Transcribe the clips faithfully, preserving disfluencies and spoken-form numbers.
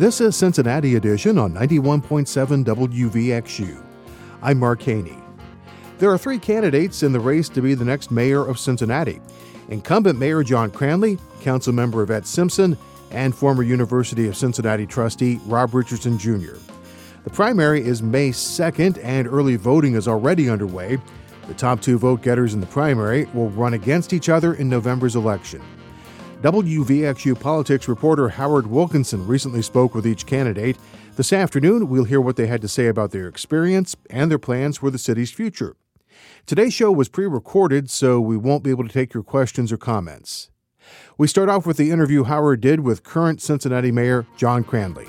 This is Cincinnati Edition on ninety-one point seven W V X U. I'm Mark Haney. There are three candidates in the race to be the next mayor of Cincinnati. Incumbent Mayor John Cranley, Councilmember Yvette Simpson, and former University of Cincinnati trustee Rob Richardson Junior The primary is May second, and early voting is already underway. The top two vote-getters in the primary will run against each other in November's election. W V X U politics reporter Howard Wilkinson recently spoke with each candidate. This afternoon, we'll hear what they had to say about their experience and their plans for the city's future. Today's show was pre-recorded, so we won't be able to take your questions or comments. We start off with the interview Howard did with current Cincinnati Mayor John Cranley.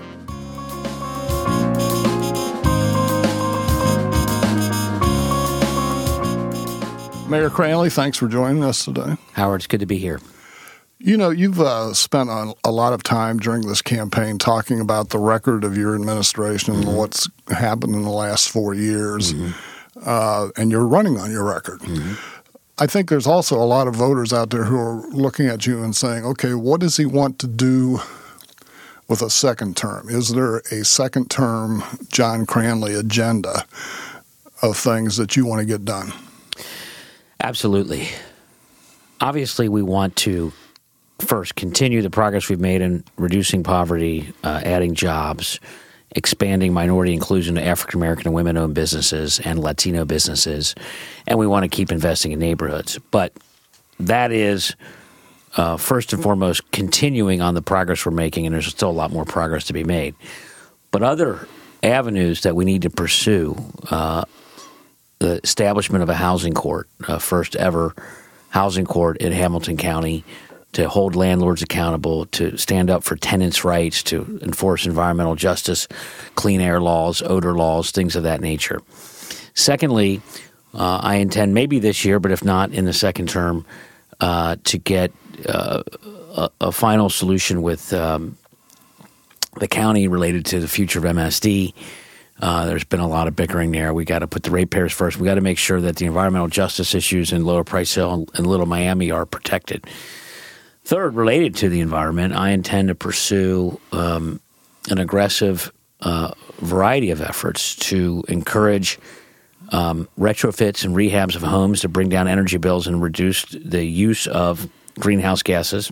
Mayor Cranley, thanks for joining us today. Howard, it's good to be here. You know, you've uh, spent a, a lot of time during this campaign talking about the record of your administration mm-hmm. and what's happened in the last four years, mm-hmm. uh, and you're running on your record. Mm-hmm. I think there's also a lot of voters out there who are looking at you and saying, okay, what does he want to do with a second term? Is there a second term John Cranley agenda of things that you want to get done? Absolutely. Obviously, we want to first continue the progress we've made in reducing poverty, uh, adding jobs, expanding minority inclusion to African American and women-owned businesses and Latino businesses, and we want to keep investing in neighborhoods. But that is, uh, first and foremost, continuing on the progress we're making, and there's still a lot more progress to be made. But other avenues that we need to pursue, uh, the establishment of a housing court, uh, first ever housing court in Hamilton County, to hold landlords accountable, to stand up for tenants' rights, to enforce environmental justice, clean air laws, odor laws, things of that nature. Secondly, uh, I intend maybe this year, but if not in the second term, uh, to get uh, a, a final solution with um, the county related to the future of M S D. Uh, there's been a lot of bickering there. We got to put the ratepayers first. We got to make sure that the environmental justice issues in Lower Price Hill and Little Miami are protected. Third, related to the environment, I intend to pursue um, an aggressive uh, variety of efforts to encourage um, retrofits and rehabs of homes to bring down energy bills and reduce the use of greenhouse gases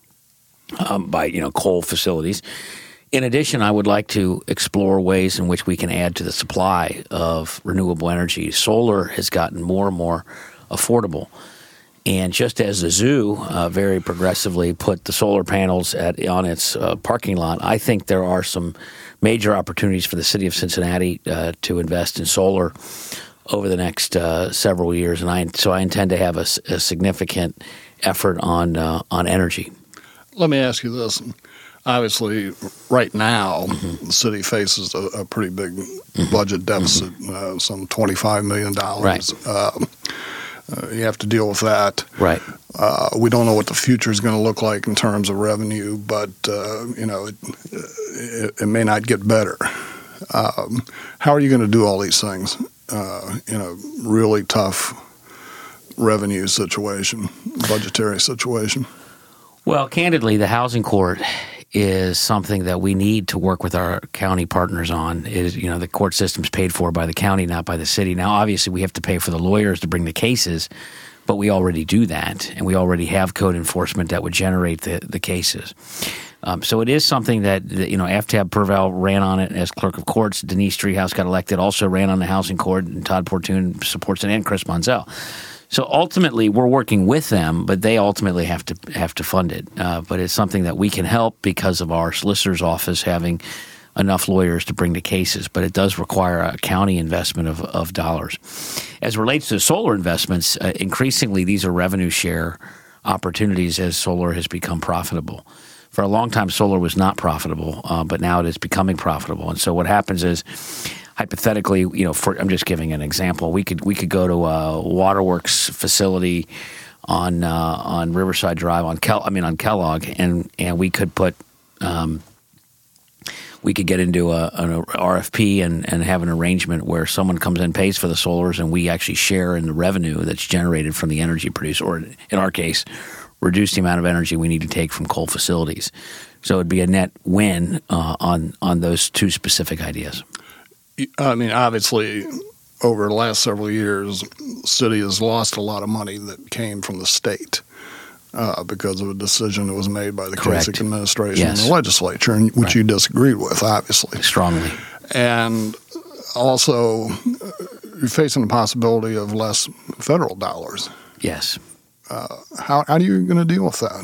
um, by, you know, coal facilities. In addition, I would like to explore ways in which we can add to the supply of renewable energy. Solar has gotten more and more affordable. And just as the zoo uh, very progressively put the solar panels at, on its uh, parking lot, I think there are some major opportunities for the city of Cincinnati uh, to invest in solar over the next uh, several years. And I, so I intend to have a, a significant effort on uh, on energy. Let me ask you this. Obviously, right now, mm-hmm. the city faces a, a pretty big mm-hmm. budget deficit, mm-hmm. uh, some twenty-five million dollars. Right. Uh, uh, you have to deal with that. Right. Uh, we don't know what the future is going to look like in terms of revenue, but uh, you know, it, it, it may not get better. Um, how are you going to do all these things uh, in a really tough revenue situation, budgetary situation? Well, candidly, the housing court is something that we need to work with our county partners on. Is, you know, the court system's paid for by the county, not by the city. Now, obviously, we have to pay for the lawyers to bring the cases, but we already do that, and we already have code enforcement that would generate the, the cases. Um, so it is something that, you know, Aftab Purvel ran on it as clerk of courts. Denise Treehouse got elected, also ran on the housing court, and Todd Portune supports it, and Chris Monzel. So ultimately, we're working with them, but they ultimately have to have to fund it. Uh, but it's something that we can help because of our solicitor's office having enough lawyers to bring the cases. But it does require a county investment of, of dollars. As it relates to solar investments, uh, increasingly these are revenue share opportunities as solar has become profitable. For a long time, solar was not profitable, uh, but now it is becoming profitable. And so what happens is, hypothetically, you know, for, I'm just giving an example. We could we could go to a waterworks facility on uh, on Riverside Drive on Kel, I mean on Kellogg, and and we could put um, we could get into a, an R F P and, and have an arrangement where someone comes in, pays for the solars, and we actually share in the revenue that's generated from the energy produced, or in our case, reduce the amount of energy we need to take from coal facilities. So it'd be a net win uh, on on those two specific ideas. I mean, obviously, over the last several years, the city has lost a lot of money that came from the state uh, because of a decision that was made by the Correct. Kasich administration Yes. and the legislature, and which Right. you disagreed with, obviously. Strongly. And also, you're facing the possibility of less federal dollars. Yes. Uh, how, how are you going to deal with that?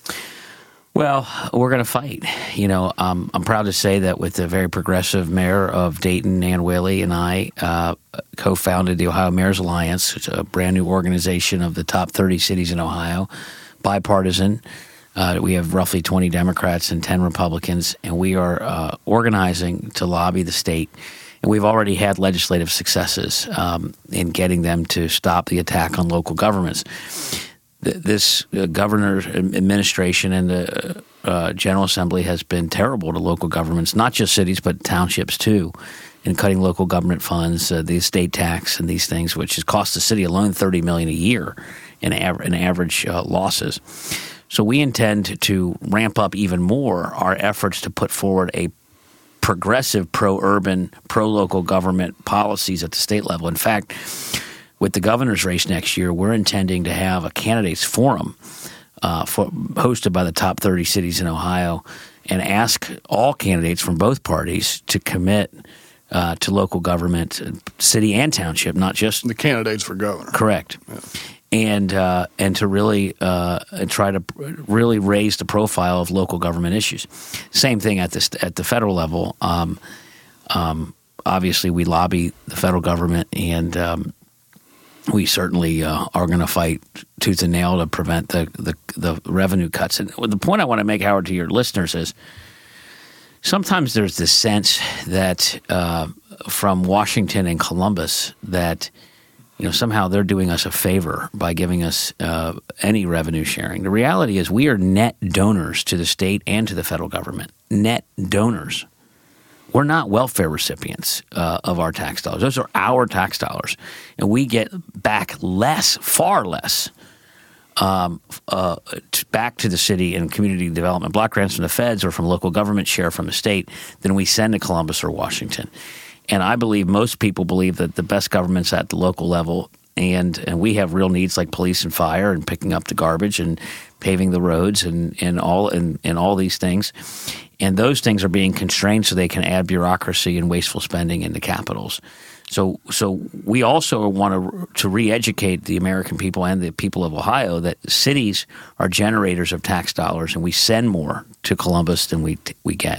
Well, we're going to fight. You know, um, I'm proud to say that with the very progressive mayor of Dayton, Nan Whaley, and I uh, co-founded the Ohio Mayor's Alliance. It's a brand new organization of the top thirty cities in Ohio, bipartisan. Uh, we have roughly twenty Democrats and ten Republicans, and we are uh, organizing to lobby the state. And we've already had legislative successes um, in getting them to stop the attack on local governments. This uh, governor's administration and the uh, General Assembly has been terrible to local governments, not just cities, but townships too, in cutting local government funds, uh, the estate tax and these things, which has cost the city alone thirty million dollars a year in, av- in average uh, losses. So we intend to ramp up even more our efforts to put forward a progressive pro-urban, pro-local government policies at the state level. In fact, with the governor's race next year, we're intending to have a candidates forum uh, for, hosted by the top thirty cities in Ohio and ask all candidates from both parties to commit uh, to local government, city and township, not just The candidates for governor. correct, yeah. and uh, and to really uh, try to really raise the profile of local government issues. Same thing at the at the federal level. Um, um, obviously, we lobby the federal government and. Um, We certainly uh, are going to fight tooth and nail to prevent the, the the revenue cuts. And the point I want to make, Howard, to your listeners is sometimes there's this sense that uh, from Washington and Columbus that you know somehow they're doing us a favor by giving us uh, any revenue sharing. The reality is we are net donors to the state and to the federal government. Net donors. We're not welfare recipients uh, of our tax dollars. Those are our tax dollars. And we get back less, far less, um, uh, t- back to the city and community development block grants from the feds or from local government share from the state than we send to Columbus or Washington. And I believe most people believe that the best government's at the local level. And, and we have real needs like police and fire and picking up the garbage and paving the roads and, and all and, and all these things. And those things are being constrained so they can add bureaucracy and wasteful spending into capitals. So so we also want to to re-educate the American people and the people of Ohio that cities are generators of tax dollars and we send more to Columbus than we we get.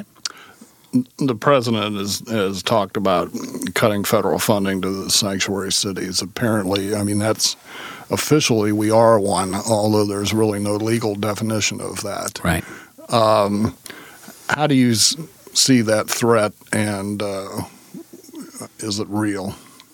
The president has, has talked about cutting federal funding to the sanctuary cities. Apparently, I mean, that's officially we are one, although there's really no legal definition of that. Right. Um, how do you s- see that threat, and uh, is it real?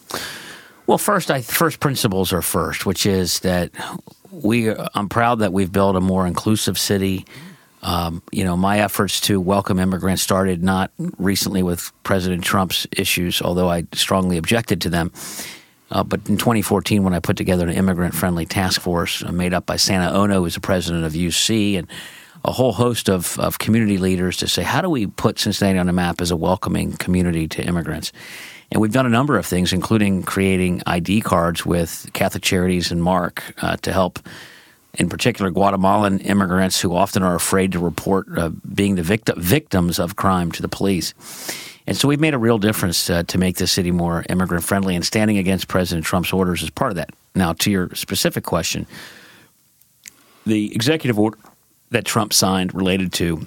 Well, first, I, first principles are first, which is that we. I'm proud that we've built a more inclusive city. Um, you know, my efforts to welcome immigrants started not recently with President Trump's issues, although I strongly objected to them. Uh, but in twenty fourteen, when I put together an immigrant-friendly task force made up by Santa Ono, who's the president of U C, and a whole host of, of community leaders to say, how do we put Cincinnati on the map as a welcoming community to immigrants? And we've done a number of things, including creating I D cards with Catholic Charities and Mark uh, to help, in particular, Guatemalan immigrants who often are afraid to report uh, being the victim, victims of crime to the police. And so we've made a real difference uh, to make this city more immigrant-friendly, and standing against President Trump's orders is part of that. Now, to your specific question, the executive order that Trump signed related to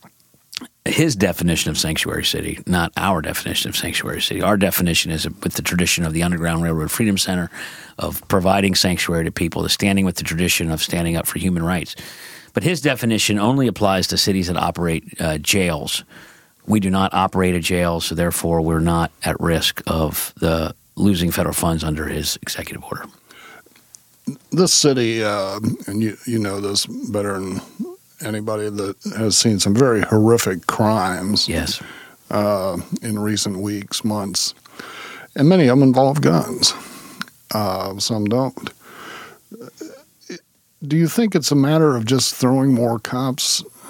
his definition of sanctuary city, not our definition of sanctuary city. Our definition is with the tradition of the Underground Railroad Freedom Center, of providing sanctuary to people, the standing with the tradition of standing up for human rights. But his definition only applies to cities that operate uh, jails. We do not operate a jail, so therefore we're not at risk of the losing federal funds under his executive order. This city, uh, and you you know this better than anybody, that has seen some very horrific crimes. Yes. Uh, in recent weeks, months, and many of them involve guns. Uh, some don't. Do you think it's a matter of just throwing more cops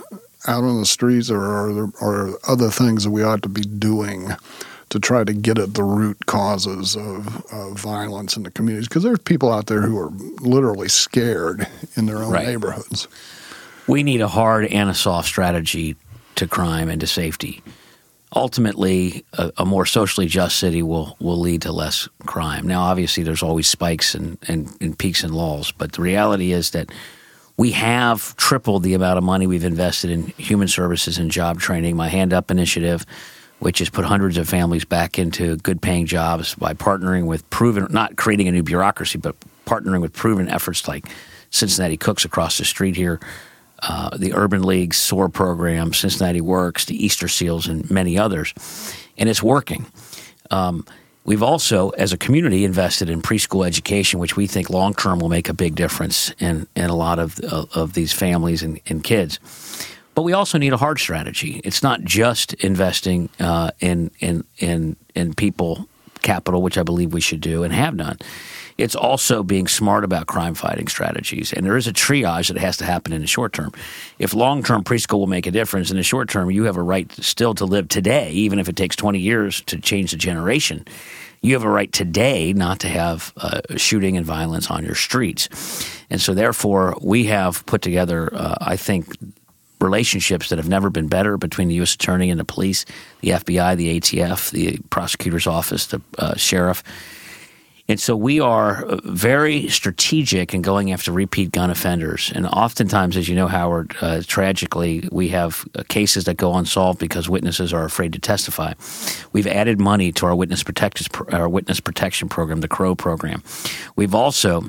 out on the streets, or are there are other things that we ought to be doing to try to get at the root causes of, of violence in the communities? Because there's people out there who are literally scared in their own right. neighborhoods. We need a hard and a soft strategy to crime and to safety. Ultimately, a, a more socially just city will, will lead to less crime. Now, obviously, there's always spikes and, and, and peaks and lulls, but the reality is that we have tripled the amount of money we've invested in human services and job training. My Hand Up initiative, which has put hundreds of families back into good-paying jobs by partnering with proven, not creating a new bureaucracy, but partnering with proven efforts like Cincinnati Cooks across the street here, Uh, the Urban League, SOAR program, Cincinnati Works, the Easter Seals, and many others. And it's working. Um, we've also, as a community, invested in preschool education, which we think long-term will make a big difference in, in a lot of, of, of these families and, and kids. But we also need a hard strategy. It's not just investing uh, in, in, in, in people capital, which I believe we should do and have done. It's also being smart about crime-fighting strategies. And there is a triage that has to happen in the short term. If long-term preschool will make a difference, in the short term, you have a right still to live today, even if it takes twenty years to change the generation. You have a right today not to have uh, shooting and violence on your streets. And so, therefore, we have put together, uh, I think, relationships that have never been better between the U S Attorney and the police, the F B I, the A T F, the prosecutor's office, the uh, sheriff. And so we are very strategic in going after repeat gun offenders. And oftentimes, as you know, Howard, uh, tragically, we have uh, cases that go unsolved because witnesses are afraid to testify. We've added money to our witness protection, our witness protection program, the CROW program. We've also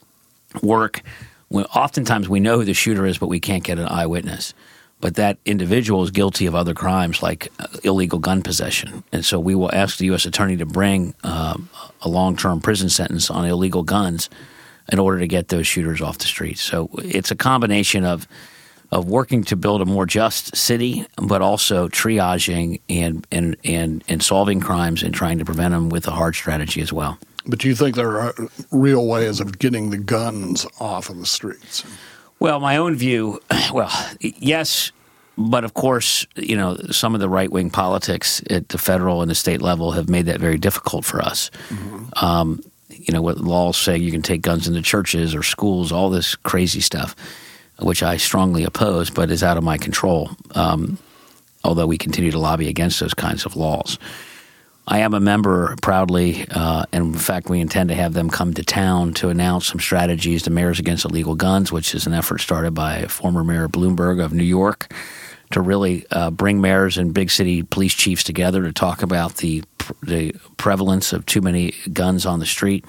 work. Oftentimes, we know who the shooter is, but we can't get an eyewitness. But that individual is guilty of other crimes like uh, illegal gun possession. And so we will ask the U S Attorney to bring uh, a long-term prison sentence on illegal guns in order to get those shooters off the streets. So it's a combination of of working to build a more just city, but also triaging and, and, and, and solving crimes and trying to prevent them with a hard strategy as well. But you think there are real ways of getting the guns off of the streets? Well, my own view, well, yes, but of course, you know, some of the right-wing politics at the federal and the state level have made that very difficult for us. Mm-hmm. Um, you know, what laws say you can take guns into churches or schools, all this crazy stuff, which I strongly oppose, but is out of my control, um, although we continue to lobby against those kinds of laws. I am a member proudly, uh, and in fact, we intend to have them come to town to announce some strategies to Mayors Against Illegal Guns, which is an effort started by former Mayor Bloomberg of New York to really uh, bring mayors and big city police chiefs together to talk about the the prevalence of too many guns on the street.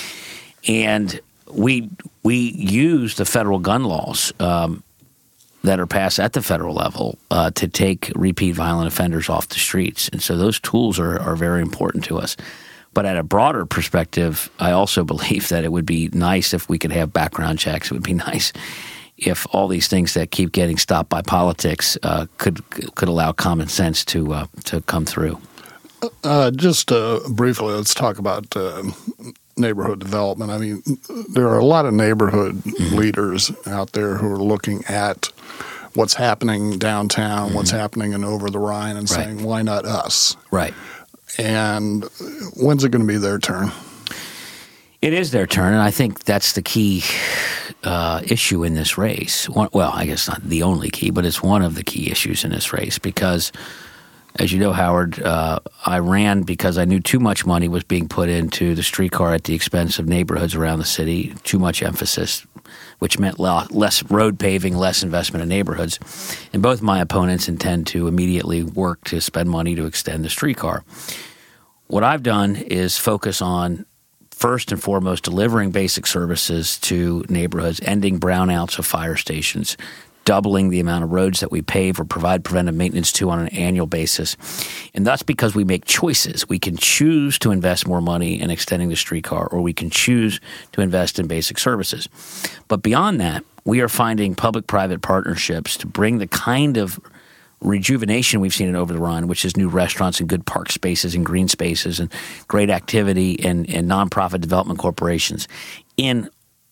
And we we use the federal gun laws um, that are passed at the federal level uh, to take repeat violent offenders off the streets. And so those tools are, are very important to us. But at a broader perspective, I also believe that it would be nice if we could have background checks. It would be nice if all these things that keep getting stopped by politics uh, could could allow common sense to uh, to come through. Uh, just uh, briefly, let's talk about uh, neighborhood development. I mean, there are a lot of neighborhood mm-hmm. leaders out there who are looking at what's happening downtown, mm-hmm. what's happening in over the Rhine, and right. saying, why not us? Right. And when's it going to be their turn? It is their turn, and I think that's the key uh, issue in this race. One, well, I guess not the only key, but it's one of the key issues in this race because, as you know, Howard, uh, I ran because I knew too much money was being put into the streetcar at the expense of neighborhoods around the city, too much emphasis, which meant less road paving, less investment in neighborhoods. And both my opponents intend to immediately work to spend money to extend the streetcar. What I've done is focus on, first and foremost, delivering basic services to neighborhoods, ending brownouts of fire stations, doubling the amount of roads that we pave or provide preventive maintenance to on an annual basis. And that's because we make choices. We can choose to invest more money in extending the streetcar, or we can choose to invest in basic services. But beyond that, we are finding public-private partnerships to bring the kind of rejuvenation we've seen in Over the Rhine, which is new restaurants and good park spaces and green spaces and great activity and, and nonprofit development corporations in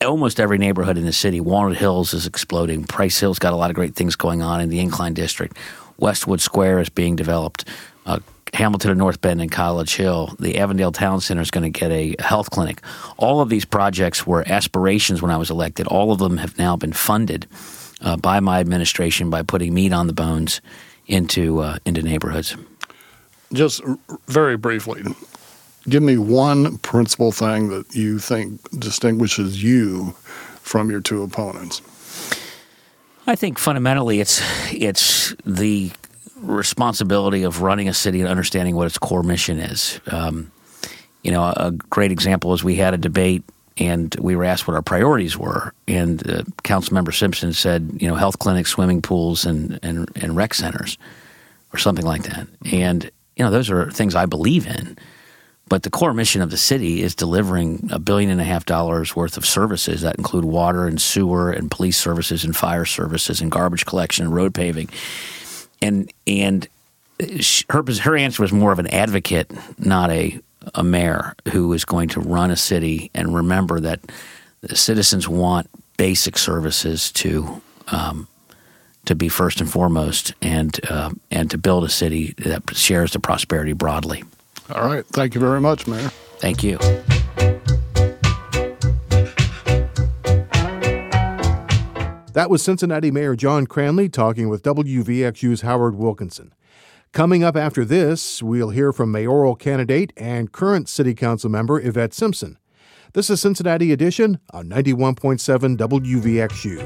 almost every neighborhood in the city. Walnut Hills is exploding. Price Hill's got a lot of great things going on in the Incline District. Westwood Square is being developed. Uh, Hamilton and North Bend and College Hill. The Avondale Town Center is going to get a health clinic. All of these projects were aspirations when I was elected. All of them have now been funded uh, by my administration by putting meat on the bones into uh, into neighborhoods. Just very briefly, give me one principal thing that you think distinguishes you from your two opponents. I think fundamentally it's it's the responsibility of running a city and understanding what its core mission is. Um, you know, a, a great example is we had a debate and we were asked what our priorities were, and uh, Councilmember Simpson said, you know, health clinics, swimming pools, and, and and rec centers, or something like that. And you know, those are things I believe in. But the core mission of the city is delivering a billion and a half dollars worth of services that include water and sewer and police services and fire services and garbage collection and road paving. And and her her answer was more of an advocate, not a a mayor who is going to run a city and remember that the citizens want basic services to um, to be first and foremost, and uh, and to build a city that shares the prosperity broadly. All right. Thank you very much, Mayor. Thank you. That was Cincinnati Mayor John Cranley talking with W V X U's Howard Wilkinson. Coming up after this, we'll hear from mayoral candidate and current City Council member Yvette Simpson. This is Cincinnati Edition on ninety-one point seven W V X U.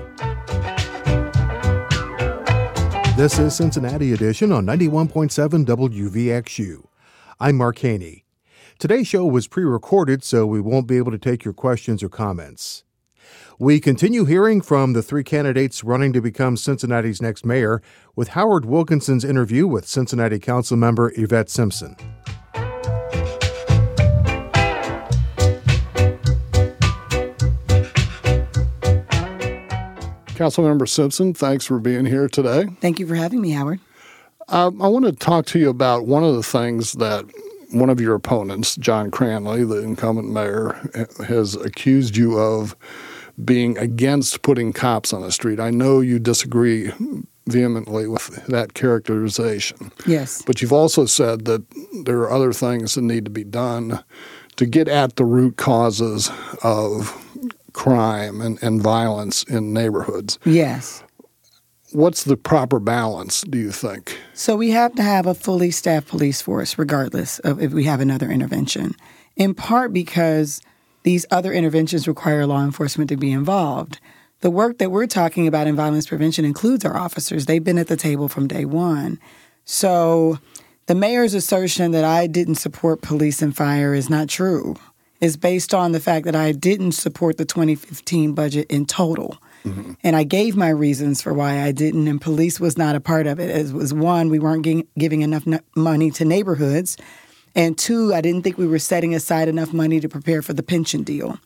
This is Cincinnati Edition on ninety-one point seven W V X U. I'm Mark Haney. Today's show was pre-recorded, so we won't be able to take your questions or comments. We continue hearing from the three candidates running to become Cincinnati's next mayor with Howard Wilkinson's interview with Cincinnati Councilmember Yvette Simpson. Councilmember Simpson, thanks for being here today. Thank you for having me, Howard. Um, I want to talk to you about one of the things that one of your opponents, John Cranley, the incumbent mayor, has accused you of being against putting cops on the street. I know you disagree vehemently with that characterization. Yes. But you've also said that there are other things that need to be done to get at the root causes of crime and, and violence in neighborhoods. Yes. What's the proper balance, do you think? So we have to have a fully staffed police force regardless of if we have another intervention, in part because these other interventions require law enforcement to be involved. The work that we're talking about in violence prevention includes our officers. They've been at the table from day one. So the mayor's assertion that I didn't support police and fire is not true. It's based on the fact that I didn't support the twenty fifteen budget in total. Mm-hmm. And I gave my reasons for why I didn't, and police was not a part of it. It was, one, we weren't g- giving enough n- money to neighborhoods. And two, I didn't think we were setting aside enough money to prepare for the pension deal.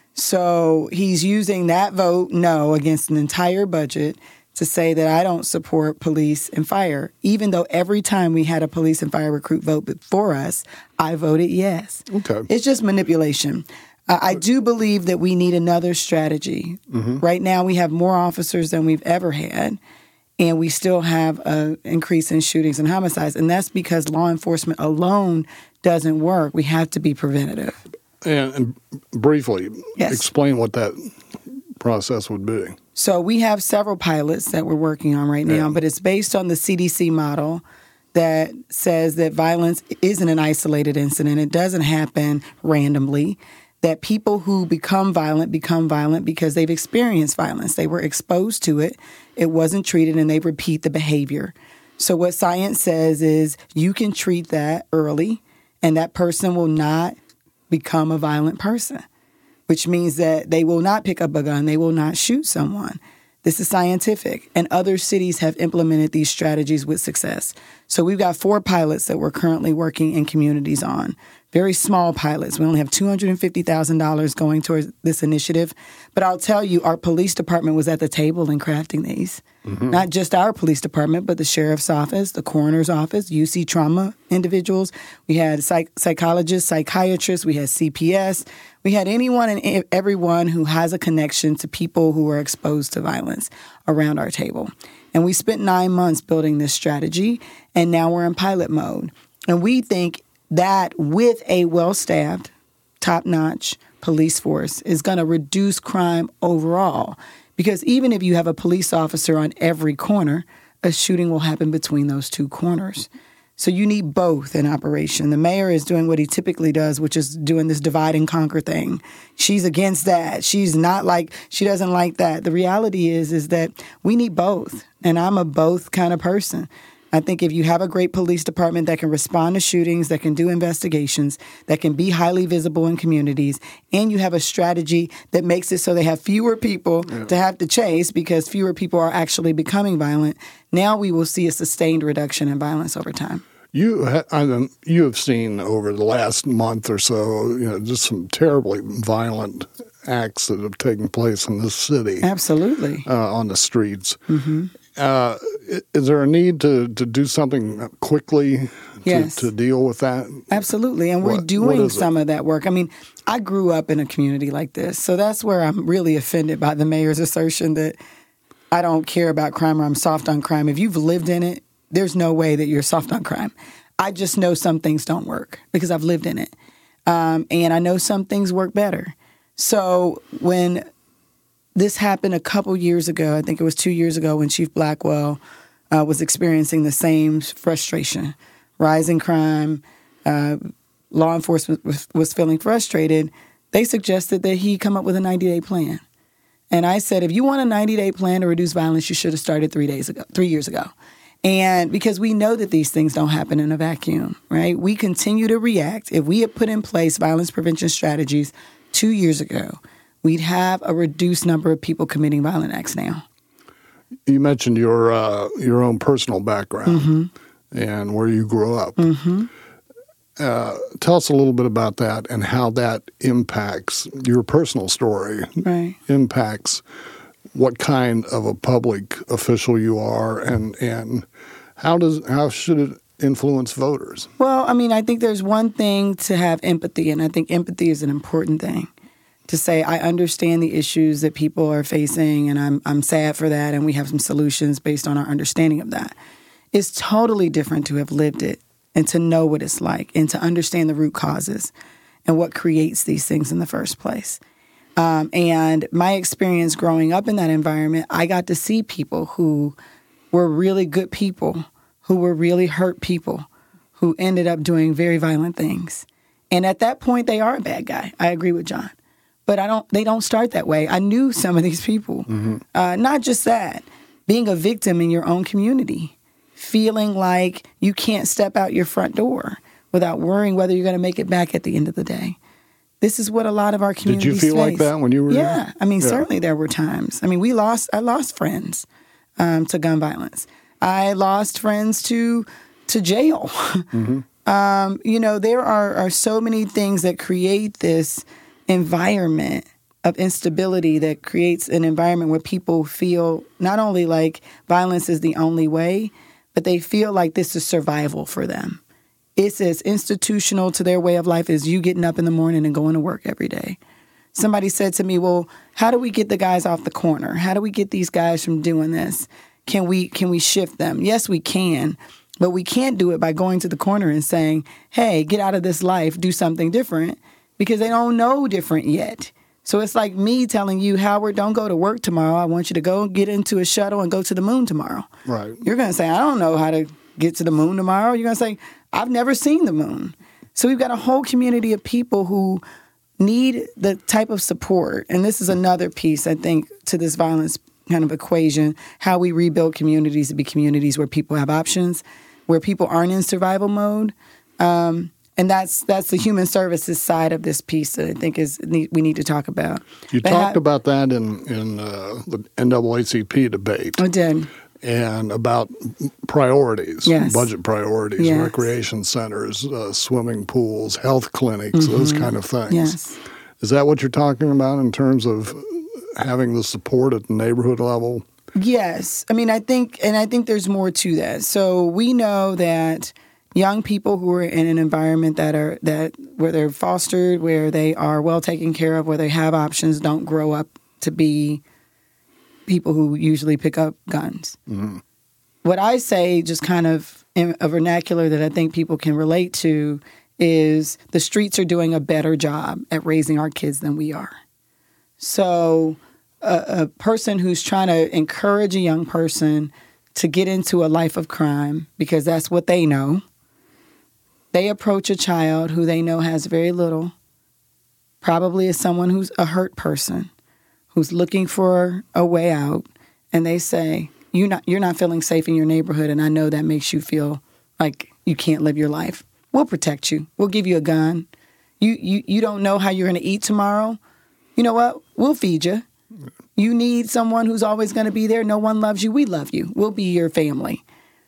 So he's using that vote no against an entire budget to say that I don't support police and fire, even though every time we had a police and fire recruit vote before us, I voted yes. Okay. It's just manipulation. Uh, I do believe that we need another strategy. Mm-hmm. Right now we have more officers than we've ever had, and we still have an increase in shootings and homicides. And that's because law enforcement alone doesn't work. We have to be preventative. And, and briefly, yes. Explain what that process would be. So we have several pilots that we're working on right now, yeah. but it's based on the C D C model that says that violence isn't an isolated incident. It doesn't happen randomly. That people who become violent become violent because they've experienced violence. They were exposed to it. It wasn't treated, and they repeat the behavior. So what science says is you can treat that early, and that person will not become a violent person, which means that they will not pick up a gun. They will not shoot someone. This is scientific, and other cities have implemented these strategies with success. So we've got four pilots that we're currently working in communities on. very small pilots. We only have two hundred fifty thousand dollars going towards this initiative. But I'll tell you, our police department was at the table in crafting these. Mm-hmm. Not just our police department, but the sheriff's office, the coroner's office, U C trauma individuals. We had psych- psychologists, psychiatrists. We had C P S. We had anyone and everyone who has a connection to people who are exposed to violence around our table. And we spent nine months building this strategy, and now we're in pilot mode. And we think that with a well-staffed, top-notch police force is going to reduce crime overall. Because even if you have a police officer on every corner, a shooting will happen between those two corners. So you need both in operation. The mayor is doing what he typically does, which is doing this divide and conquer thing. She's against that. She's not like, she doesn't like that. The reality is, is that we need both. And I'm a both kind of person. I think if you have a great police department that can respond to shootings, that can do investigations, that can be highly visible in communities, and you have a strategy that makes it so they have fewer people yeah. to have to chase because fewer people are actually becoming violent, now we will see a sustained reduction in violence over time. You, ha- I mean, you have seen over the last month or so, you know, just some terribly violent acts that have taken place in this city. Absolutely. Uh, on the streets. Mm-hmm. Uh, is there a need to, to do something quickly to, yes. to deal with that? Absolutely. And we're what, doing what some it? of that work. I mean, I grew up in a community like this. So that's where I'm really offended by the mayor's assertion that I don't care about crime or I'm soft on crime. If you've lived in it, there's no way that you're soft on crime. I just know some things don't work because I've lived in it. Um, and I know some things work better. So when this happened a couple years ago, I think it was two years ago when Chief Blackwell uh, was experiencing the same frustration, rising crime, uh, law enforcement was, was feeling frustrated, they suggested that he come up with a ninety-day plan. And I said, if you want a ninety-day plan to reduce violence, you should have started three days ago, three years ago. And because we know that these things don't happen in a vacuum, right? We continue to react. If we had put in place violence prevention strategies two years ago, we'd have a reduced number of people committing violent acts now. You mentioned your uh, your own personal background mm-hmm. and where you grew up. Mm-hmm. Uh, tell us a little bit about that and how that impacts your personal story, right. impacts what kind of a public official you are, and and how does how should it influence voters? Well, I mean, I think there's one thing to have empathy, and I think empathy is an important thing. To say, I understand the issues that people are facing, and I'm I'm sad for that, and we have some solutions based on our understanding of that. It's totally different to have lived it and to know what it's like and to understand the root causes and what creates these things in the first place. Um, and my experience growing up in that environment, I got to see people who were really good people, who were really hurt people, who ended up doing very violent things. And at that point, they are a bad guy. I agree with John. But I don't. They don't start that way. I knew some of these people. Mm-hmm. Uh, not just that, being a victim in your own community, feeling like you can't step out your front door without worrying whether you're going to make it back at the end of the day. This is what a lot of our communities face. Did you feel face. like that when you were Yeah. there? I mean, yeah. certainly there were times. I mean, we lost. I lost friends um, to gun violence. I lost friends to to jail. Mm-hmm. um, you know, there are, are so many things that create this environment of instability that creates an environment where people feel not only like violence is the only way, but they feel like this is survival for them. It's as institutional to their way of life as you getting up in the morning and going to work every day. Somebody said to me, well, how do we get the guys off the corner? How do we get these guys from doing this? Can we can we shift them? Yes, we can, but we can't do it by going to the corner and saying, hey, get out of this life, do something different. Because they don't know different yet. So it's like me telling you, Howard, don't go to work tomorrow. I want you to go get into a shuttle and go to the moon tomorrow. Right. You're going to say, I don't know how to get to the moon tomorrow. You're going to say, I've never seen the moon. So we've got a whole community of people who need the type of support. And this is another piece, I think, to this violence kind of equation, how we rebuild communities to be communities where people have options, where people aren't in survival mode. Um And that's that's the human services side of this piece that I think is we need to talk about. You but talked ha- about that in in uh, the N double A C P debate. I did. and about priorities, yes. budget priorities, yes. recreation centers, uh, swimming pools, health clinics, mm-hmm. those kind of things. Yes. Is that what you're talking about in terms of having the support at the neighborhood level? Yes. I mean, I think, and I think there's more to that. So we know that young people who are in an environment that are, that where they're fostered, where they are well taken care of, where they have options, don't grow up to be people who usually pick up guns. Mm-hmm. What I say, just kind of in a vernacular that I think people can relate to, is the streets are doing a better job at raising our kids than we are. So a, a person who's trying to encourage a young person to get into a life of crime, because that's what they know, they approach a child who they know has very little, probably is someone who's a hurt person, who's looking for a way out, and they say, you're not, you're not feeling safe in your neighborhood, and I know that makes you feel like you can't live your life. We'll protect you. We'll give you a gun. You you you don't know how you're going to eat tomorrow. You know what? We'll feed you. You need someone who's always going to be there. No one loves you. We love you. We'll be your family.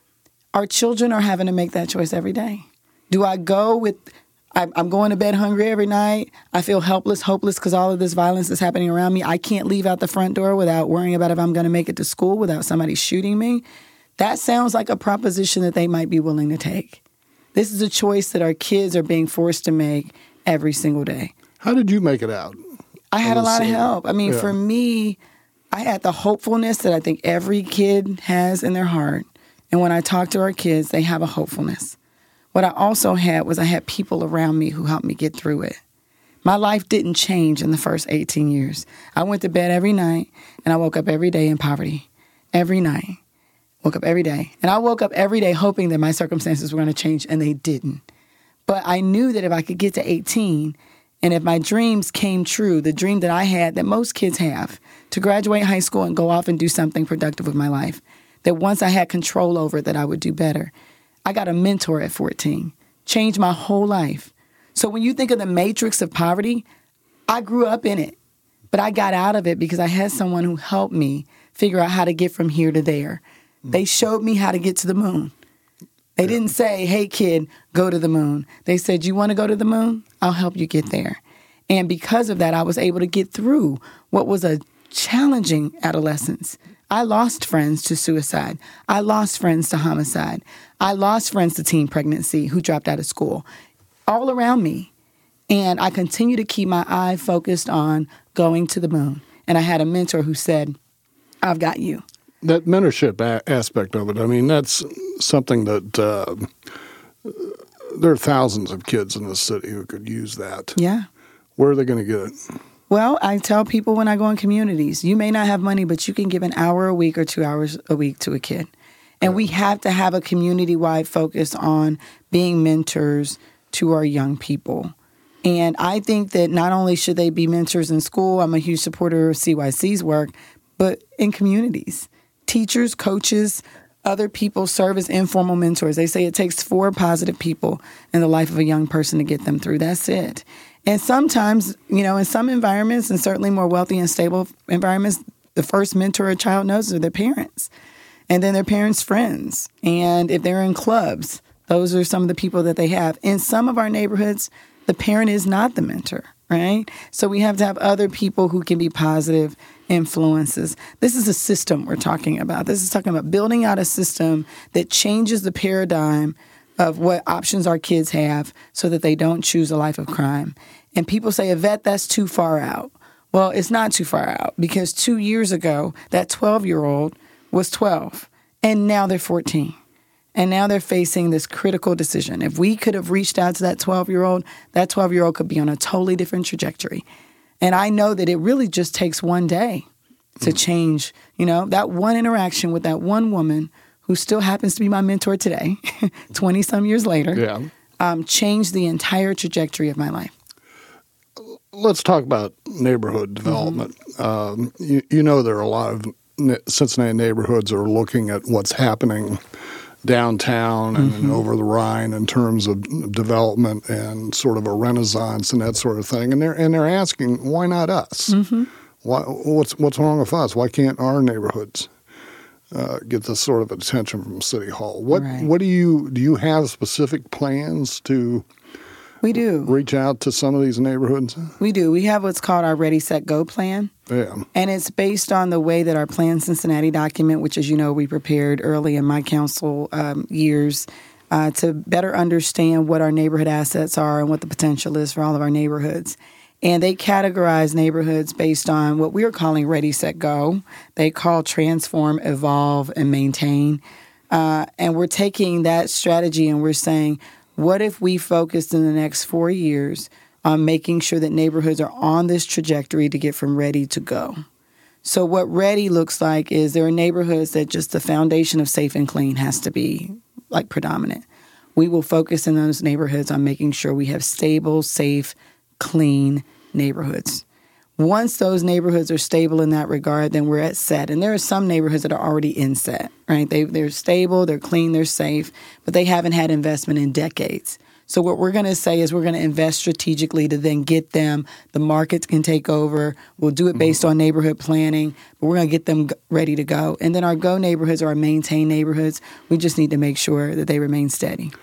Our children are having to make that choice every day. Do I go with, I'm going to bed hungry every night. I feel helpless, hopeless because all of this violence is happening around me. I can't leave out the front door without worrying about if I'm going to make it to school without somebody shooting me. That sounds like a proposition that they might be willing to take. This is a choice that our kids are being forced to make every single day. How did you make it out? I had a lot scene? of help. I mean, yeah. for me, I had the hopefulness that I think every kid has in their heart. And when I talk to our kids, they have a hopefulness. What I also had was I had people around me who helped me get through it. My life didn't change in the first eighteen years. I went to bed every night, and I woke up every day in poverty. Every night. Woke up every day. And I woke up every day hoping that my circumstances were going to change, and they didn't. But I knew that if I could get to eighteen, and if my dreams came true, the dream that I had that most kids have, to graduate high school and go off and do something productive with my life, that once I had control over it, that I would do better. I got a mentor at fourteen, changed my whole life. So when you think of the matrix of poverty, I grew up in it, but I got out of it because I had someone who helped me figure out how to get from here to there. They showed me how to get to the moon. They didn't say, hey, kid, go to the moon. They said, you want to go to the moon? I'll help you get there. And because of that, I was able to get through what was a challenging adolescence. I lost friends to suicide. I lost friends to homicide. I lost friends to teen pregnancy who dropped out of school, all around me. And I continue to keep my eye focused on going to the moon. And I had a mentor who said, I've got you. That mentorship a- aspect of it, I mean, that's something that uh, there are thousands of kids in this city who could use that. Yeah. Where are they going to get it? Well, I tell people when I go in communities, you may not have money, but you can give an hour a week or two hours a week to a kid. And we have to have a community-wide focus on being mentors to our young people. And I think that not only should they be mentors in school, I'm a huge supporter of C Y C's work, but in communities. Teachers, coaches, other people serve as informal mentors. They say it takes four positive people in the life of a young person to get them through. That's it. And sometimes, you know, in some environments, and certainly more wealthy and stable environments, the first mentor a child knows are their parents, and then their parents' friends. And if they're in clubs, those are some of the people that they have. In some of our neighborhoods, the parent is not the mentor, right? So we have to have other people who can be positive influences. This is a system we're talking about. This is talking about building out a system that changes the paradigm of what options our kids have so that they don't choose a life of crime. And people say, Yvette, that's too far out. Well, it's not too far out because two years ago, that twelve-year-old was twelve, and now they're fourteen. And now they're facing this critical decision. If we could have reached out to that twelve-year-old, that twelve-year-old could be on a totally different trajectory. And I know that it really just takes one day to change, you know, that one interaction with that one woman who still happens to be my mentor today, twenty-some years later, yeah. um, changed the entire trajectory of my life. Let's talk about neighborhood development. Mm-hmm. Um, you, you know there are a lot of Cincinnati neighborhoods are looking at what's happening downtown and mm-hmm. over the Rhine in terms of development and sort of a renaissance and that sort of thing. And they're and they're asking, why not us? Mm-hmm. Why, what's what's wrong with us? Why can't our neighborhoods uh, get this sort of attention from City Hall. What Right. what do you do? You have specific plans to We do. reach out to some of these neighborhoods? We do. We have what's called our Ready, Set, Go plan. Yeah. And it's based on the way that our Plan Cincinnati document, which, as you know, we prepared early in my council um, years uh, to better understand what our neighborhood assets are and what the potential is for all of our neighborhoods. And they categorize neighborhoods based on what we're calling Ready, Set, Go. They call transform, evolve, and maintain. Uh, and we're taking that strategy and we're saying, what if we focused in the next four years on making sure that neighborhoods are on this trajectory to get from ready to go? So what ready looks like is there are neighborhoods that just the foundation of safe and clean has to be like predominant. We will focus in those neighborhoods on making sure we have stable, safe, clean neighborhoods. Once those neighborhoods are stable in that regard, then we're at set. And there are some neighborhoods that are already in set, right? They, they're stable, they're clean, they're safe, but they haven't had investment in decades. So what we're going to say is we're going to invest strategically to then get them. The markets can take over. We'll do it based on neighborhood planning, but we're going to get them ready to go. And then our go neighborhoods are our maintain neighborhoods. We just need to make sure that they remain steady.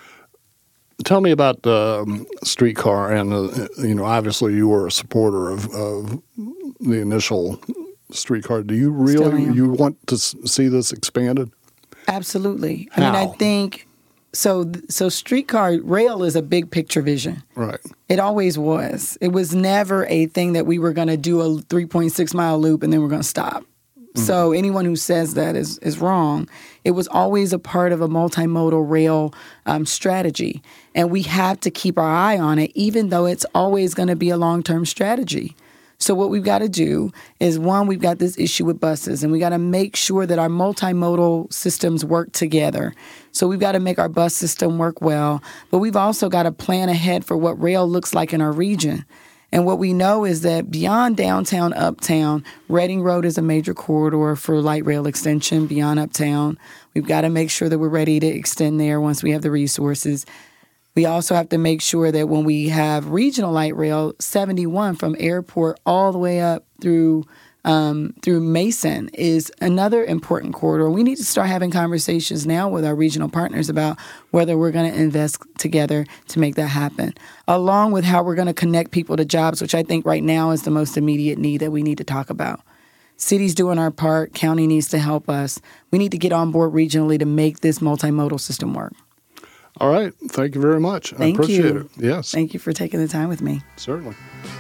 Tell me about the um, streetcar, and uh, you know, obviously you were a supporter of, of the initial streetcar. Do you Still really am. you want to s- see this expanded? Absolutely. I mean, I How? think so. So streetcar rail is a big picture vision. Right. It always was. It was never a thing that we were going to do a three point six mile loop and then we're going to stop. So anyone who says that is, is wrong. It was always a part of a multimodal rail um, strategy. And we have to keep our eye on it, even though it's always going to be a long-term strategy. So what we've got to do is, one, we've got this issue with buses, and we got to make sure that our multimodal systems work together. So we've got to make our bus system work well, but we've also got to plan ahead for what rail looks like in our region. And what we know is that beyond downtown, uptown, Reading Road is a major corridor for light rail extension beyond uptown. We've got to make sure that we're ready to extend there once we have the resources. We also have to make sure that when we have regional light rail, seventy-one from airport all the way up through um, through Mason is another important corridor. We need to start having conversations now with our regional partners about whether we're going to invest together to make that happen, along with how we're going to connect people to jobs, which I think right now is the most immediate need that we need to talk about. City's doing our part. County needs to help us. We need to get on board regionally to make this multimodal system work. All right. Thank you very much. Thank I appreciate you. it. Yes. Thank you for taking the time with me. Certainly.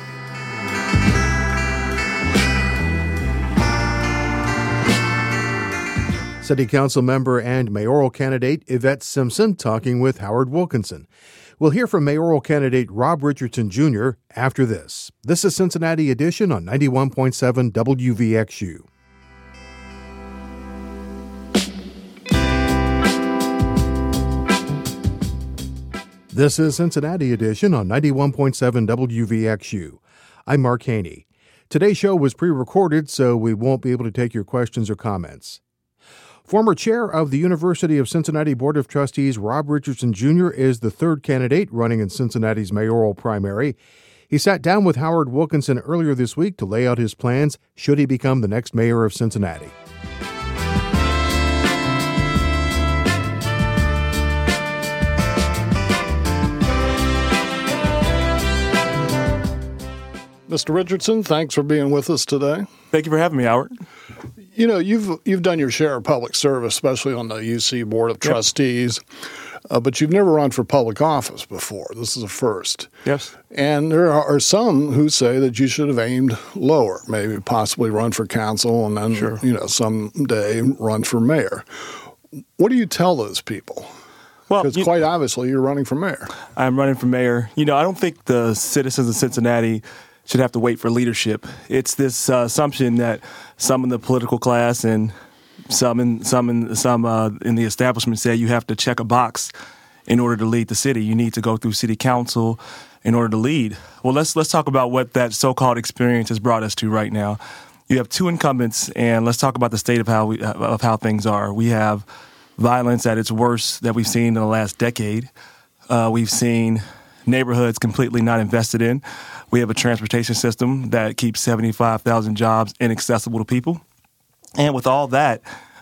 City Council member and mayoral candidate Yvette Simpson talking with Howard Wilkinson. We'll hear from mayoral candidate Rob Richardson Junior after this. This is Cincinnati Edition on ninety-one point seven W V X U. This is Cincinnati Edition on ninety-one point seven W V X U. I'm Mark Haney. Today's show was pre-recorded, so we won't be able to take your questions or comments. Former chair of the University of Cincinnati Board of Trustees, Rob Richardson Junior is the third candidate running in Cincinnati's mayoral primary. He sat down with Howard Wilkinson earlier this week to lay out his plans should he become the next mayor of Cincinnati. Mister Richardson, thanks for being with us today. Thank you for having me, Howard. You know, you've you've done your share of public service, especially on the U C Board of Trustees, yep. uh, but you've never run for public office before. This is a first. Yes. And there are some who say that you should have aimed lower, maybe possibly run for council and then, sure. you know, someday run for mayor. What do you tell those people? Well, Because quite obviously you're running for mayor. I'm running for mayor. You know, I don't think the citizens of Cincinnati should have to wait for leadership. It's this uh, assumption that some in the political class and some in some in some uh, in the establishment say you have to check a box in order to lead the city. You need to go through city council in order to lead. Well, let's let's talk about what that so-called experience has brought us to right now. You have two incumbents, and let's talk about the state of how we of how things are. We have violence at its worst that we've seen in the last decade. Uh, we've seen neighborhoods completely not invested in. We have a transportation system that keeps seventy-five thousand jobs inaccessible to people. And with all that,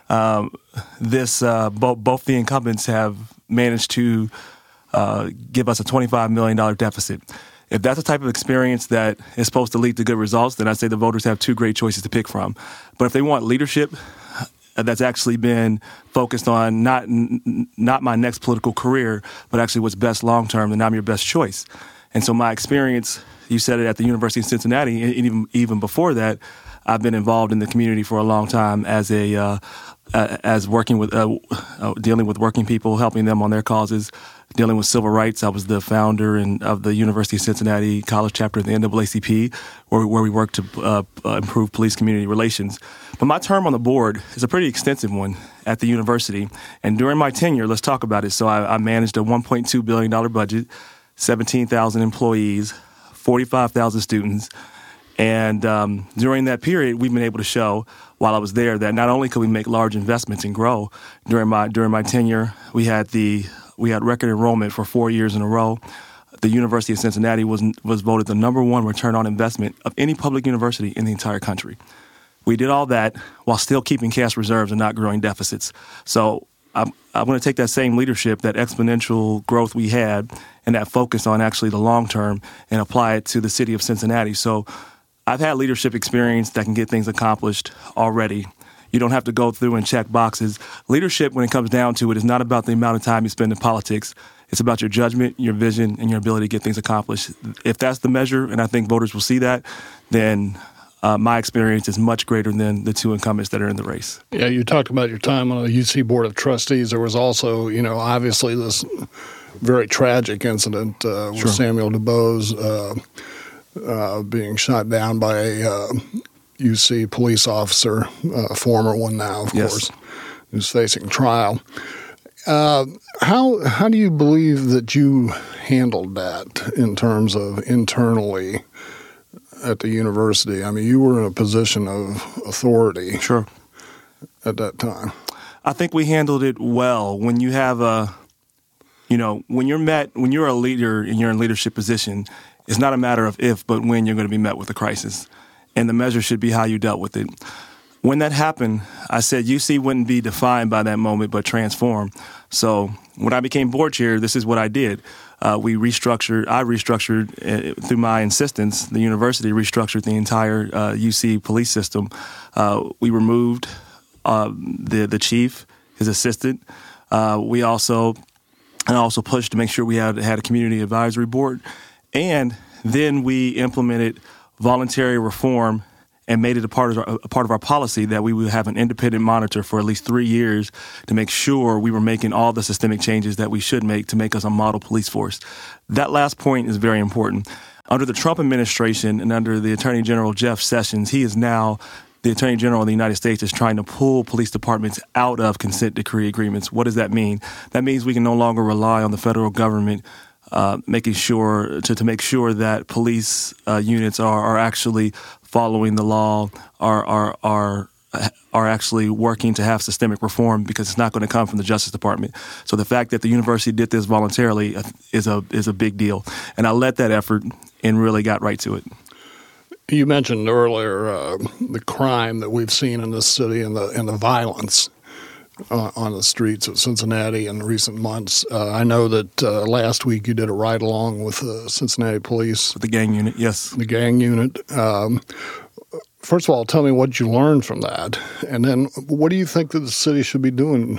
um, this uh, bo- both the incumbents have managed to uh, give us a twenty-five million dollars deficit. If that's the type of experience that is supposed to lead to good results, then I'd say the voters have two great choices to pick from. But if they want leadership that's actually been focused on not n- not my next political career, but actually what's best long term, then I'm your best choice. And so my experience, you said it at the University of Cincinnati, and even even before that, I've been involved in the community for a long time as a uh, uh, as working with uh, uh, dealing with working people, helping them on their causes, dealing with civil rights. I was the founder and of the University of Cincinnati College chapter of the N double A C P, where, where we work to uh, uh, improve police-community relations. But my term on the board is a pretty extensive one at the university. And during my tenure, let's talk about it. So I, I managed a one point two billion dollars budget, seventeen thousand employees, forty-five thousand students. And um, during that period, we've been able to show, while I was there, that not only could we make large investments and grow during my during my tenure, we had the we had record enrollment for four years in a row. The University of Cincinnati was was voted the number one return on investment of any public university in the entire country. We did all that while still keeping cash reserves and not growing deficits. So I'm, I'm going to take that same leadership, that exponential growth we had, and that focus on actually the long term, and apply it to the city of Cincinnati. So I've had leadership experience that can get things accomplished already. You don't have to go through and check boxes. Leadership, when it comes down to it, is not about the amount of time you spend in politics. It's about your judgment, your vision, and your ability to get things accomplished. If that's the measure, and I think voters will see that, then uh, my experience is much greater than the two incumbents that are in the race. Yeah, you talked about your time on the U C Board of Trustees. There was also, you know, obviously this very tragic incident uh, with Sure. Samuel DuBose uh, uh, being shot down by a uh, U C police officer, uh, former one now, of Yes. course, who's facing trial. Uh, how how do you believe that you handled that in terms of internally at the university? I mean, you were in a position of authority Sure. at that time. I think we handled it well. When you have a, you know, when you're met, when you're a leader and you're in leadership position, it's not a matter of if, but when you're going to be met with a crisis. And the measure should be how you dealt with it. When that happened, I said U C wouldn't be defined by that moment, but transformed. So when I became board chair, this is what I did. Uh, we restructured, I restructured, uh, through my insistence, the university restructured the entire uh, U C police system. Uh, we removed uh, the, the chief, his assistant. Uh, we also, and also pushed to make sure we had, had a community advisory board. And then we implemented voluntary reform and made it a part of our, a part of our policy that we would have an independent monitor for at least three years to make sure we were making all the systemic changes that we should make to make us a model police force. That last point is very important. Under the Trump administration and under the Attorney General Jeff Sessions, he is now the Attorney General of the United States is trying to pull police departments out of consent decree agreements. What does that mean? That means we can no longer rely on the federal government Uh, making sure to, to make sure that police uh, units are, are actually following the law, are are are are actually working to have systemic reform, because it's not going to come from the Justice Department. So the fact that the university did this voluntarily is a is a big deal, and I led that effort and really got right to it. You mentioned earlier uh, the crime that we've seen in this city and the and the violence Uh, on the streets of Cincinnati in recent months. Uh, I know that uh, last week you did a ride-along with the Cincinnati Police. With the gang unit, yes. The gang unit. Um, first of all, tell me what you learned from that. And then what do you think that the city should be doing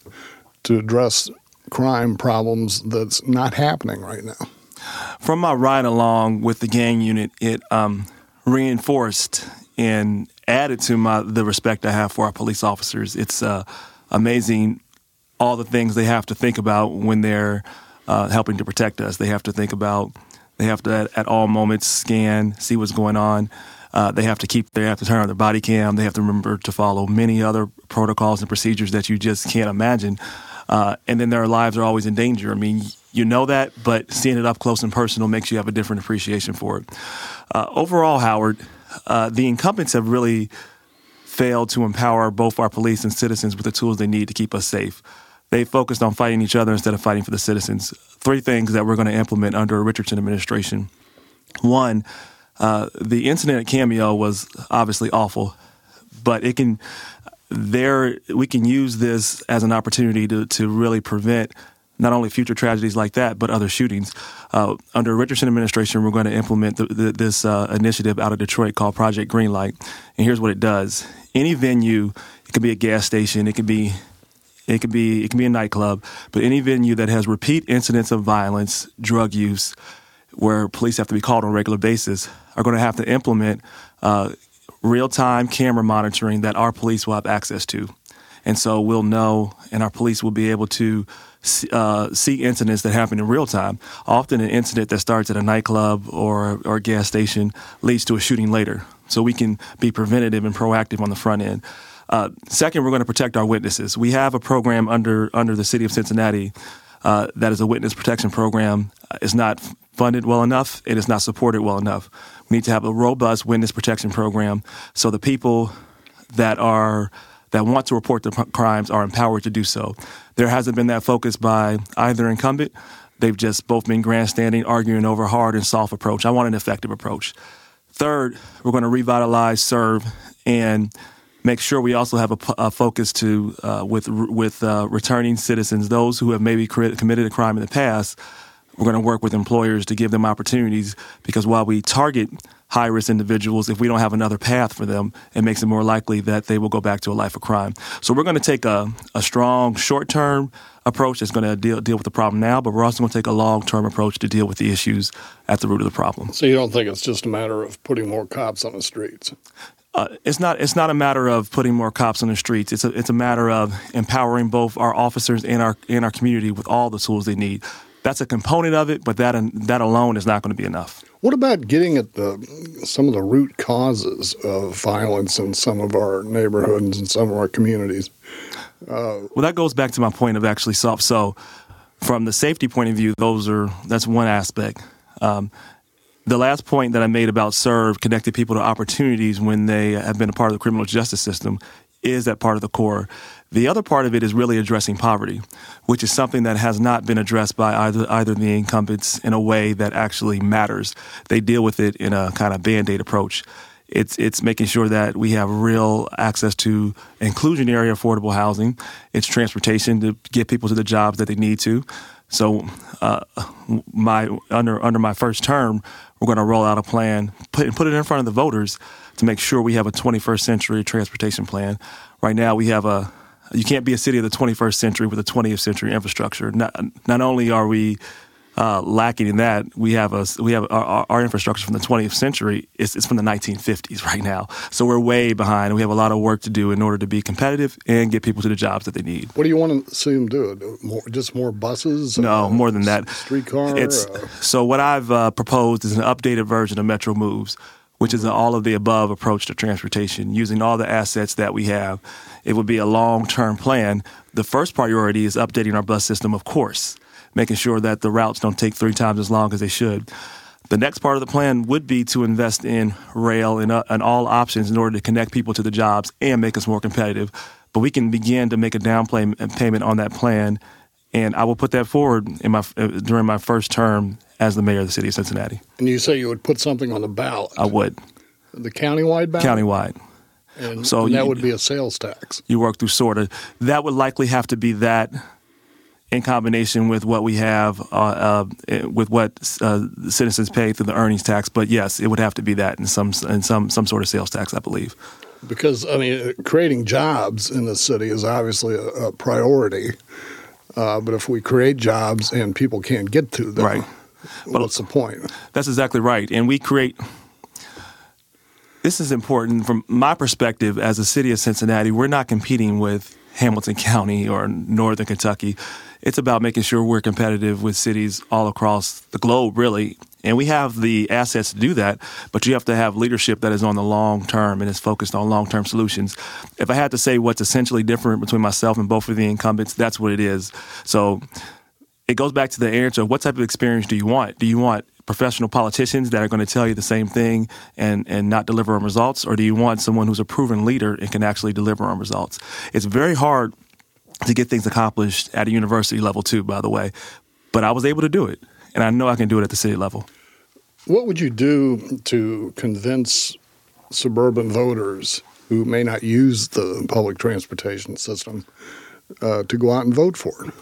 to address crime problems that's not happening right now? From my ride-along with the gang unit, it um, reinforced and added to my the respect I have for our police officers. It's uh, amazing all the things they have to think about when they're uh, helping to protect us. They have to think about, they have to at, at all moments scan, see what's going on. Uh, they have to keep, they have to turn on their body cam. They have to remember to follow many other protocols and procedures that you just can't imagine. Uh, and then their lives are always in danger. I mean, you know that, but seeing it up close and personal makes you have a different appreciation for it. Uh, overall, Howard, uh, the incumbents have really failed to empower both our police and citizens with the tools they need to keep us safe. They focused on fighting each other instead of fighting for the citizens. Three things that we're going to implement under a Richardson administration. One, uh, the incident at Cameo was obviously awful, but it can, there we can use this as an opportunity to, to really prevent not only future tragedies like that, but other shootings. Uh, under Richardson administration, we're going to implement the, the, this uh, initiative out of Detroit called Project Greenlight. And here's what it does. Any venue, it could be a gas station, it could be it could be it can be a nightclub, but any venue that has repeat incidents of violence, drug use, where police have to be called on a regular basis, are going to have to implement uh, real-time camera monitoring that our police will have access to. And so we'll know, and our police will be able to uh, see incidents that happen in real time. Often an incident that starts at a nightclub or, or a gas station leads to a shooting later. So we can be preventative and proactive on the front end. Uh, second, we're going to protect our witnesses. We have a program under under the city of Cincinnati uh, that is a witness protection program. It's not funded well enough. It is not supported well enough. We need to have a robust witness protection program so the people that are that want to report the p- crimes are empowered to do so. There hasn't been that focus by either incumbent. They've just both been grandstanding, arguing over hard and soft approach. I want an effective approach. Third, we're going to revitalize SERVE and make sure we also have a, a focus to uh, with with uh, returning citizens, those who have maybe committed a crime in the past. We're going to work with employers to give them opportunities, because while we target high-risk individuals, if we don't have another path for them, it makes it more likely that they will go back to a life of crime. So we're going to take a, a strong short-term approach that's going to deal, deal with the problem now, but we're also going to take a long-term approach to deal with the issues at the root of the problem. So you don't think it's just a matter of putting more cops on the streets? Uh, it's not. It's not a matter of putting more cops on the streets. It's a. It's a matter of empowering both our officers and our and our community with all the tools they need. That's a component of it, but that that alone is not going to be enough. What about getting at the some of the root causes of violence in some of our neighborhoods and some of our communities? Uh, well, that goes back to my point of actually soft. So, from the safety point of view, those are that's one aspect. Um, The last point that I made about SERVE, connecting people to opportunities when they have been a part of the criminal justice system, is that part of the core. The other part of it is really addressing poverty, which is something that has not been addressed by either either of the incumbents in a way that actually matters. They deal with it in a kind of Band-Aid approach. It's it's making sure that we have real access to inclusionary affordable housing. It's transportation to get people to the jobs that they need to. So uh, my under under my first term, we're going to roll out a plan, put, put it in front of the voters to make sure we have a twenty-first century transportation plan. Right now we have a, you can't be a city of the twenty-first century with a twentieth century infrastructure. Not, not only are we uh, lacking in that, we have a, we have our, our infrastructure from the twentieth century. It's, it's from the nineteen fifties right now. So we're way behind. We have a lot of work to do in order to be competitive and get people to the jobs that they need. What do you want to see them do? More, just more buses? No, uh, more than that. Streetcar? It's, uh, so what I've uh, proposed is an updated version of Metro Moves, which is an all-of-the-above approach to transportation, using all the assets that we have. It would be a long-term plan. The first priority is updating our bus system, of course, making sure that the routes don't take three times as long as they should. The next part of the plan would be to invest in rail and, uh, and all options in order to connect people to the jobs and make us more competitive. But we can begin to make a down pay- payment on that plan, and I will put that forward in my uh, during my first term as the mayor of the city of Cincinnati. And you say you would put something on the ballot? I would. The countywide ballot? Countywide. And, so and that you, would be a sales tax. You work through SORTA. That would likely have to be that in combination with what we have, uh, uh, with what uh, citizens pay through the earnings tax. But yes, it would have to be that in some in some some sort of sales tax, I believe. Because I mean, creating jobs in the city is obviously a, a priority. Uh, but if we create jobs and people can't get to them, right. what's the point? That's exactly right. And we create. This is important from my perspective as a city of Cincinnati. We're not competing with Hamilton County or Northern Kentucky. It's about making sure we're competitive with cities all across the globe, really. And we have the assets to do that, but you have to have leadership that is on the long term and is focused on long-term solutions. If I had to say what's essentially different between myself and both of the incumbents, that's what it is. So it goes back to the answer of what type of experience do you want? Do you want professional politicians that are going to tell you the same thing and, and not deliver on results? Or do you want someone who's a proven leader and can actually deliver on results? It's very hard to get things accomplished at a university level too, by the way. But I was able to do it, and I know I can do it at the city level. What would you do to convince suburban voters who may not use the public transportation system uh, to go out and vote for it.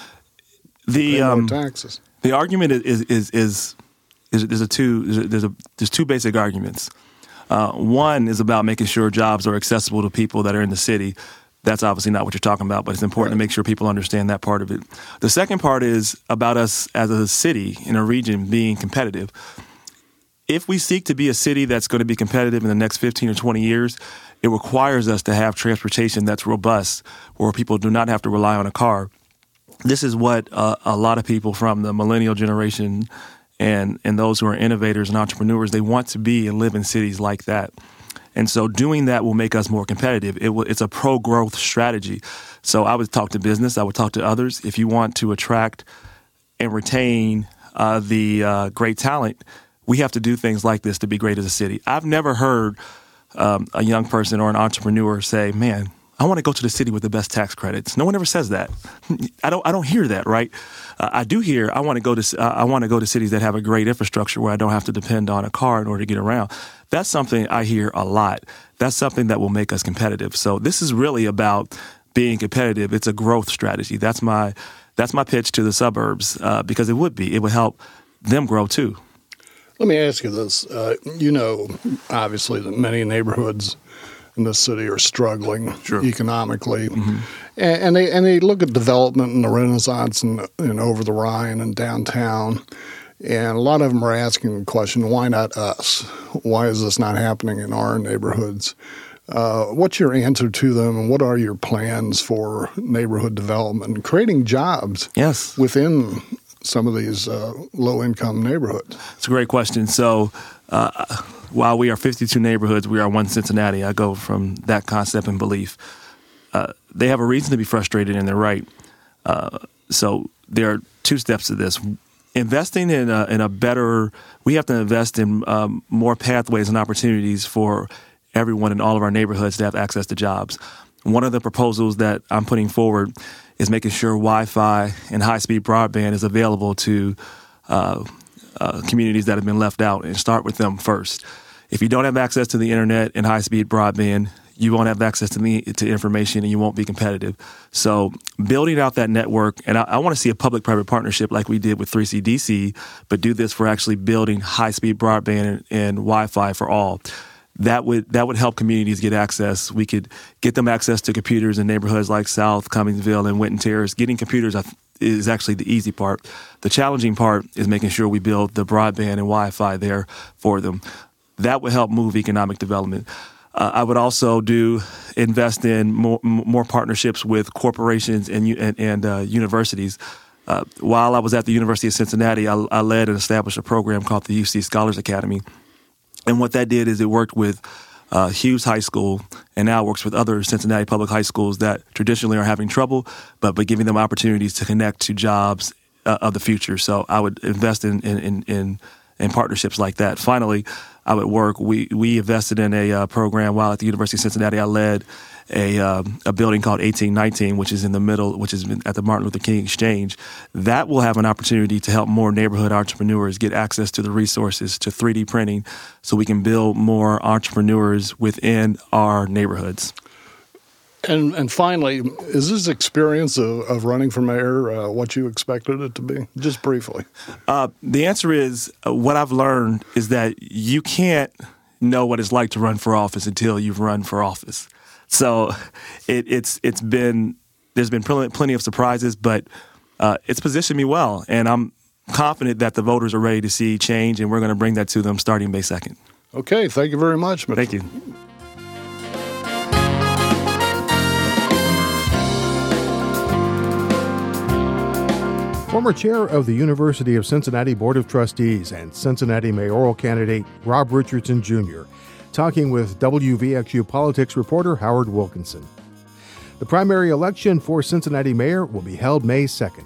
The Pay more um, taxes. The argument is is is, is, is there's a two there's a there's two basic arguments. Uh, one is about making sure jobs are accessible to people that are in the city. That's obviously not what you're talking about, but it's important right. to make sure people understand that part of it. The second part is about us as a city in a region being competitive. If we seek to be a city that's going to be competitive in the next fifteen or twenty years, it requires us to have transportation that's robust, where people do not have to rely on a car. This is what uh, a lot of people from the millennial generation and, and those who are innovators and entrepreneurs, they want to be and live in cities like that. And so doing that will make us more competitive. It will, it's a pro-growth strategy. So I would talk to business. I would talk to others. If you want to attract and retain uh, the uh, great talent, we have to do things like this to be great as a city. I've never heard um, a young person or an entrepreneur say, man, I want to go to the city with the best tax credits. No one ever says that. I don't. I don't hear that, right? Uh, I do hear. I want to go to. Uh, I want to go to cities that have a great infrastructure where I don't have to depend on a car in order to get around. That's something I hear a lot. That's something that will make us competitive. So this is really about being competitive. It's a growth strategy. That's my. That's my pitch to the suburbs uh, because it would be. It would help them grow too. Let me ask you this. Uh, you know, obviously, that many neighborhoods in this city are struggling sure. economically, mm-hmm. and, and they and they look at development and the Renaissance and, and over the Rhine and downtown, and a lot of them are asking the question, why not us? Why is this not happening in our neighborhoods? Uh, what's your answer to them, and what are your plans for neighborhood development and creating jobs yes. within some of these uh, low-income neighborhoods? It's a great question. So uh, while we are fifty-two neighborhoods, we are one Cincinnati. I go from that concept and belief. Uh, they have a reason to be frustrated, and they're right. Uh, so there are two steps to this. Investing in a, in a better – we have to invest in um, more pathways and opportunities for everyone in all of our neighborhoods to have access to jobs. One of the proposals that I'm putting forward is making sure Wi-Fi and high-speed broadband is available to uh, uh, communities that have been left out, and start with them first. If you don't have access to the internet and high-speed broadband, you won't have access to me to information, and you won't be competitive. So building out that network, and I, I want to see a public-private partnership like we did with three C D C, but do this for actually building high-speed broadband and, and Wi-Fi for all. That would that would help communities get access. We could get them access to computers in neighborhoods like South Cummingsville and Winton Terrace. Getting computers is actually the easy part. The challenging part is making sure we build the broadband and Wi-Fi there for them. That would help move economic development. Uh, I would also do invest in more, more partnerships with corporations and and, and uh, universities. Uh, while I was at the University of Cincinnati, I, I led and established a program called the U C Scholars Academy. And what that did is it worked with uh, Hughes High School and now works with other Cincinnati public high schools that traditionally are having trouble, but by giving them opportunities to connect to jobs uh, of the future. So I would invest in in, in in partnerships like that. Finally, I would work. We we invested in a uh, program while at the University of Cincinnati. I led a uh, a building called eighteen nineteen, which is in the middle, which is at the Martin Luther King Exchange. That will have an opportunity to help more neighborhood entrepreneurs get access to the resources, to three D printing, so we can build more entrepreneurs within our neighborhoods. And and finally, is this experience of, of running for mayor uh, what you expected it to be? Just briefly. Uh, the answer is uh, what I've learned is that you can't know what it's like to run for office until you've run for office. So it, it's it's been there's been plenty of surprises, but uh, it's positioned me well, and I'm confident that the voters are ready to see change, and we're going to bring that to them starting May second. Okay, thank you very much, Mister Thank you. Former chair of the University of Cincinnati Board of Trustees and Cincinnati mayoral candidate Rob Richardson Junior talking with W V X U politics reporter Howard Wilkinson. The primary election for Cincinnati mayor will be held May second.